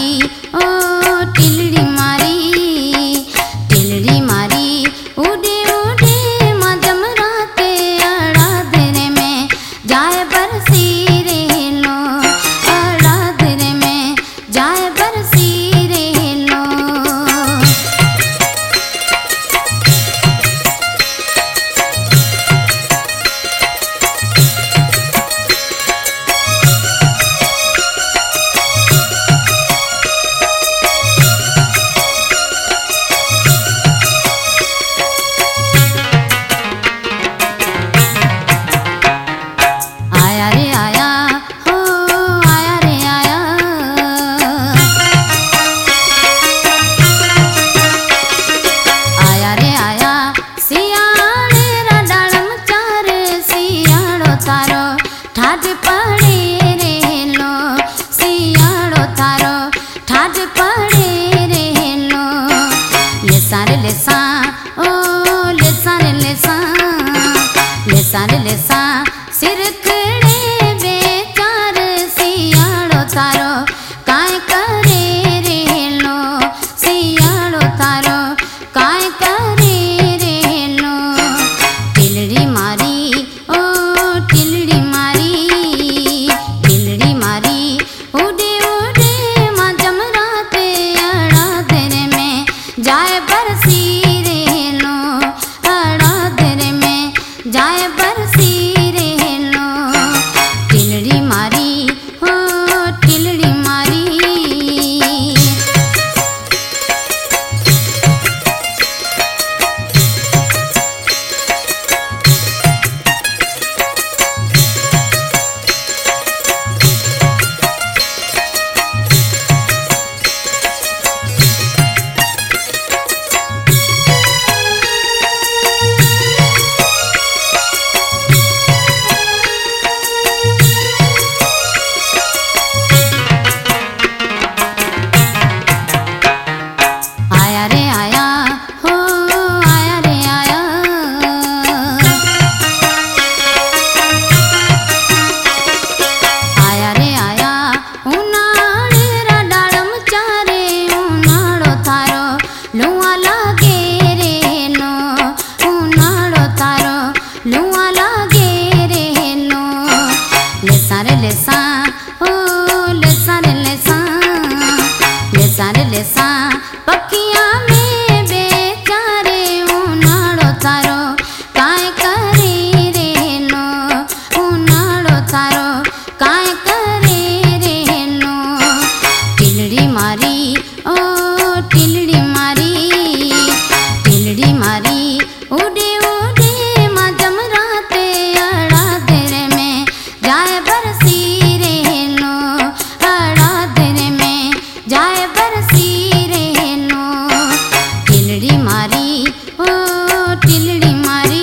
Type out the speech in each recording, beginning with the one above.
ओ टिलड़ी मारी उड़े उड़े मजम राते अड़ाधरे में जाए बरसी रे लो, अड़ाधरे में जाए बरसी रे लो। लेसा सिर खड़े बेचार सियाड़ो तारो काय करे रे लो, सियाड़ो तारो काय करे रे लो। टिलड़ी मारी ओ टिलड़ी मारी उड़े उड़े मजम राते अड़ाधरे में जाए बरसी रे लो, अड़ाधरे में जाए बरसी रे लो। टिलड़ी मारी ओ टिलड़ी मारी। लेसा पखिया में बेचारे उनाड़ो तारो काय करे रे लो, उनाड़ो तारो काय करे रे लो। टिलड़ी मारी ओ टिलड़ी मारी उड़े उड़े मजम राते अड़ाधरे में जाए बरसी रे लो, अड़ाधरे में जाए बरसी रे लो। टिलड़ी मारी ओ टिलड़ी मारी।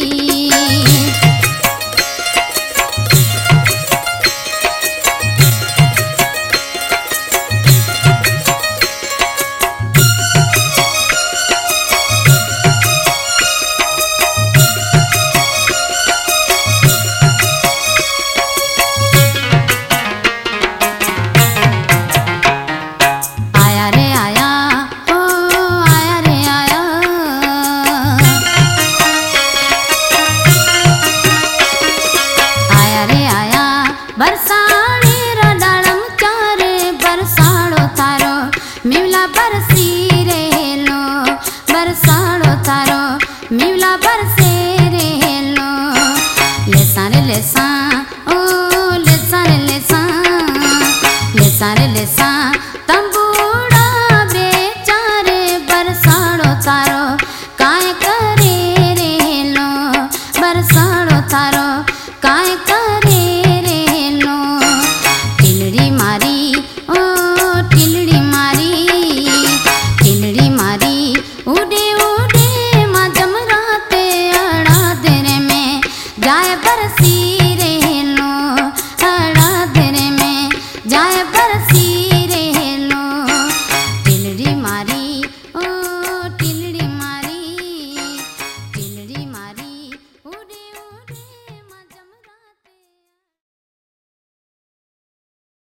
बरसाने रा डालम चारे बरसाड़ो तारो मिवला बरसी रे लो, बरसाड़ो तारो मिवला बरसे रे लो। लेसा रे लेसा ओ लेसा रे लेसा, लेसा रे लेसा तंबूड़ा बेचारे बरसाड़ो तारो काय करे रे लो, बरसाड़ो तारो काय करे उड़े उड़े मजम राते अड़ाधरे में जाए बरसी रे लो, अड़ाधरे में जाए बरसी